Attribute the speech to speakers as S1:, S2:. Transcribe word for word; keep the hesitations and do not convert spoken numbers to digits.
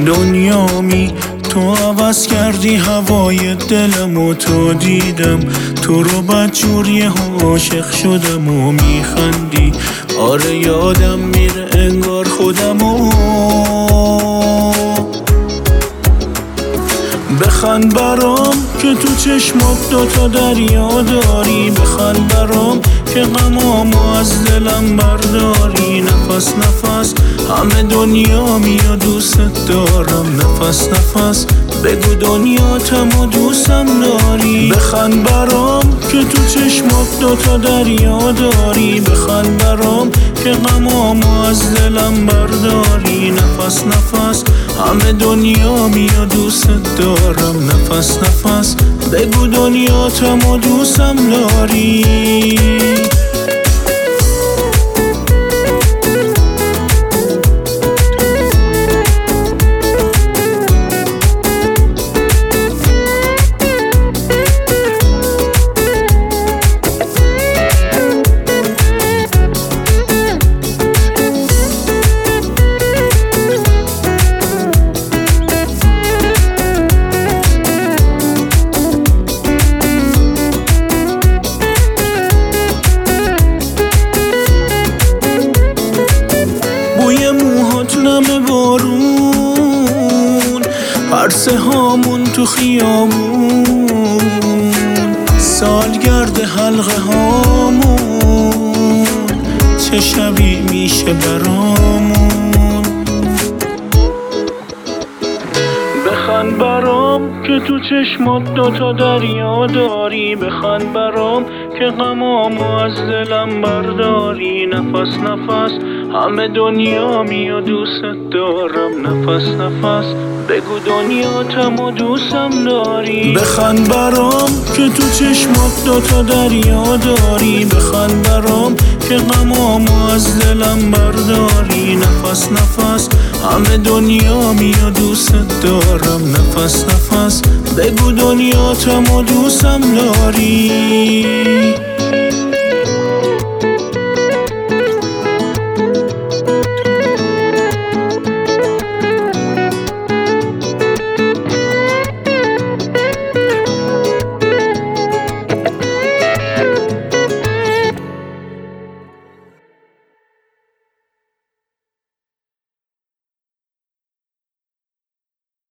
S1: دنیامی تو عوض کردی هوای دلمو، تو دیدم تو رو بدجوری عاشق شدم و میخندی. آره یادم میره انگار خودمو. بخند برام که تو چشمات دوتا دریا داری، بخند برام که غمامو از دلم برداری. نفس نفس همه دنیا میاد دوست دارم، نفس نفس بگو دنیاتم و دوستم داری. بخند برام که تو چشمات دوتا دریا داری، بخند برام که غمامو از دلم برداری. نفس نفس همه دنیا میاد دوست دارم، نفس نفس بگو دنیاتم و دوستم داری. بوی موهات نم بارون، عرصه هامون تو خیامون، سالگرد حلقه هامون، چه شبی میشه برامون. بخند برام که تو چشمات دوتا دریا داری، بخند برام که غمامو از دلم برداری. نفس نفس همه دنیا میاد دوست دارم، نفس نفس بگو دنیاتم و دوستم داری. بخند برام که تو چشمات دوتا دریا داری، بخند برام که غمامو از دلم برداری. نفس نفس همه دنیا میاد دوست دارم، نفس نفس بگو دنیاتم و دوستم داری.